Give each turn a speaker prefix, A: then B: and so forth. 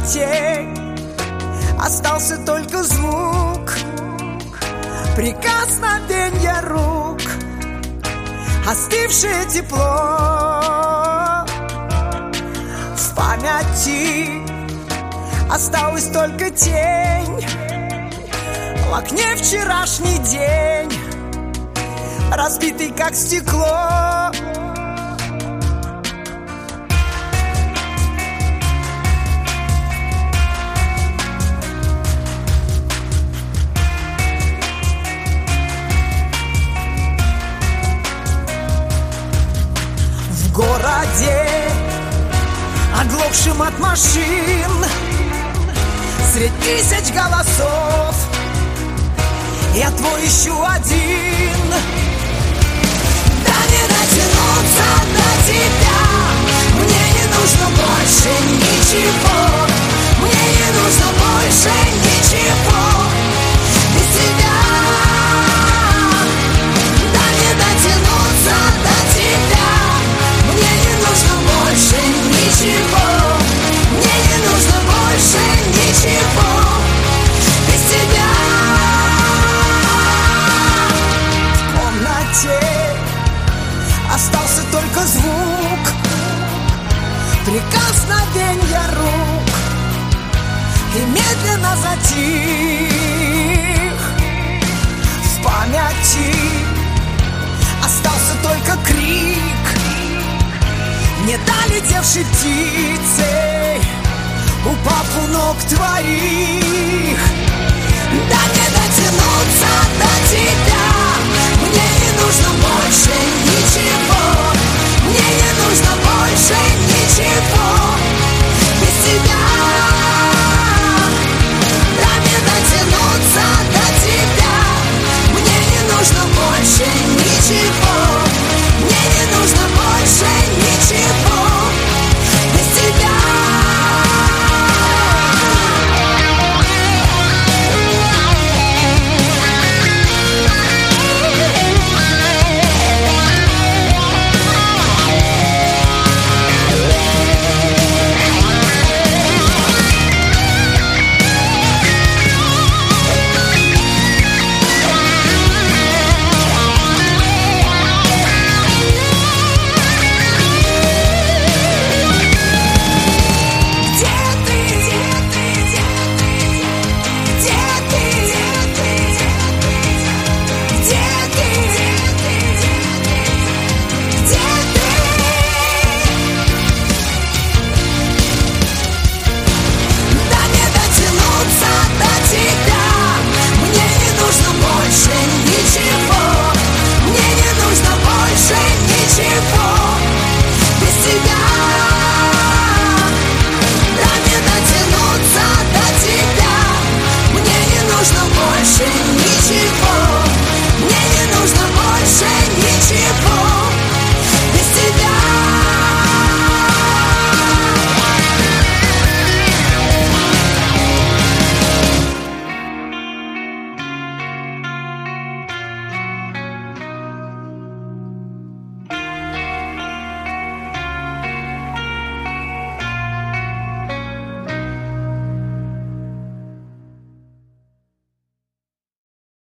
A: темноте остался только звук прикосновенья рук, остывшее тепло. В памяти осталась только тень, в окне вчерашний день, разбитый как стекло. В городе, оглохшим от машин, средь тысяч голосов, я твой ищу один. Да не дотянуться до тебя, мне не нужно больше ничего, мне не нужно больше ничего без тебя. Да не дотянуться до тебя, мне не нужно больше ничего, мне не нужно больше ничего без тебя. В комнате остался только звук прикосновенья рук, и медленно затих. В памяти остался только крик не долетевшей птицы, упав у ног твоих.